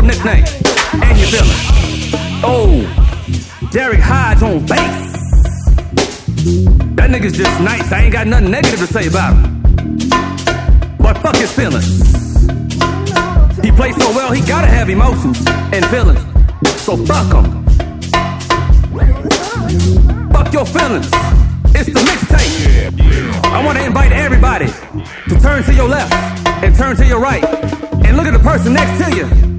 nickname and your feelings. Oh, Derek Hodge on bass. That nigga's just nice. I ain't got nothing negative to say about him. But fuck his feelings. He plays so well, he gotta have emotions and feelings. So fuck him. Fuck your feelings. It's the mixtape. I wanna invite everybody to turn to your left and turn to your right and look at the person next to you